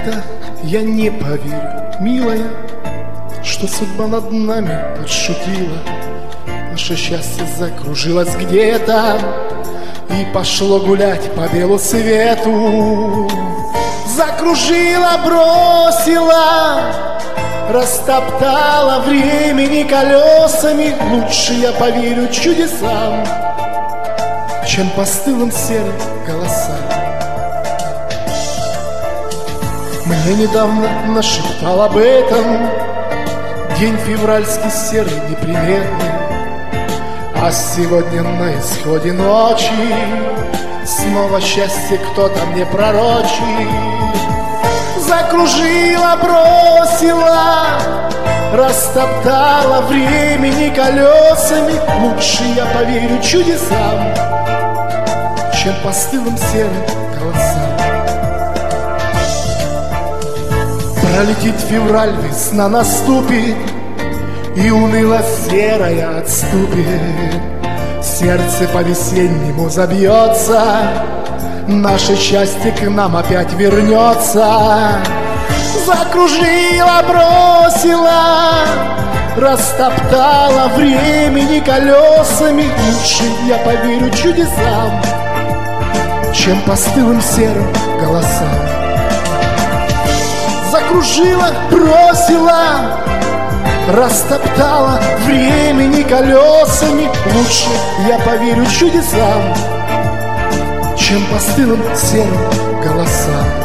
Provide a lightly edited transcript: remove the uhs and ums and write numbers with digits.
Никогда я не поверю, милая, что судьба над нами подшутила. Наше счастье закружилось где-то и пошло гулять по белу свету. Закружила, бросила, растоптала времени колесами. Лучше я поверю чудесам, чем постылым серым голосам. Мне недавно нашептал об этом день февральский серый неприметный, а сегодня на исходе ночи снова счастье кто-то мне пророчит. Закружила, бросила, растоптала времени колесами. Лучше я поверю чудесам, чем постылым серым голосам. Пролетит февраль, весна наступит, и уныло серая отступит. Сердце по-весеннему забьется, наше счастье к нам опять вернется. Закружила, бросила, растоптала времени колесами. Лучше я поверю чудесам, чем постылым серым голосам. Закружила, бросила, растоптала времени колесами. Лучше я поверю чудесам, чем постылым серым голосам.